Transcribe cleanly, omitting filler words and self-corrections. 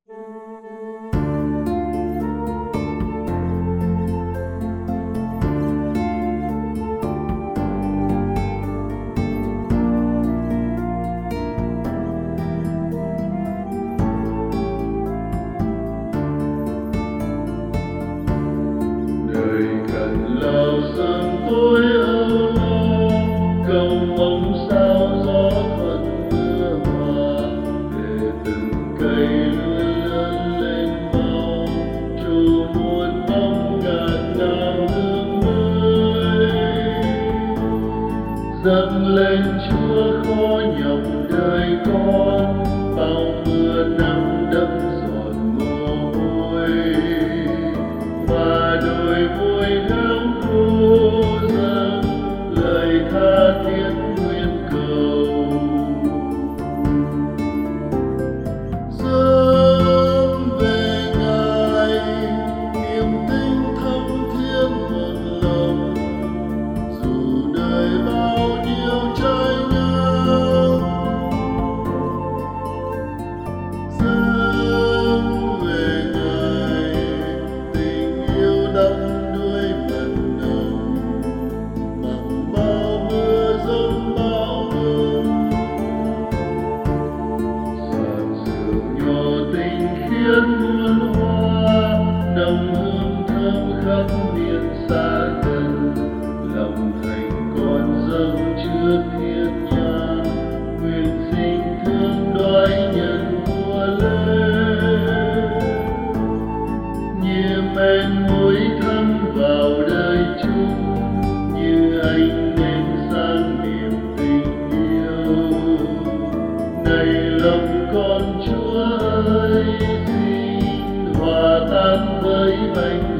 Đời cần lao sương tối âu lo, cầu mong sao gió thuận mưa hòa, để từng cây lưới lớn lên mau, trù muôn bóng ngạt ngào hương mới. Dâng lên Chúa khó nhọc đời con, bao mưa nắng đẫm giọt mồ hôi, và đôi môi nắng khô dâng lời tha thiết nguyện cầu. Dâng về Ngài niềm tin thắm thiết một lòng, dù đời bao nhiêu trái ngang. Dâng về Ngài tình yêu đắm đuối mật nồng, mặc bao mưa giông bão bùng. Giọt rượu nhỏ tình khiến muôn hoa, nồng hương thơm khắp miền xa gần. Lòng thành con dâng trước thiên nhang, nguyện xin thương đói nhân mùa lên. Như men muối thấm vào đời chung, như ánh nến sáng niềm tình yêu. Này lòng con Chúa ơi, xin hòa tan với bánh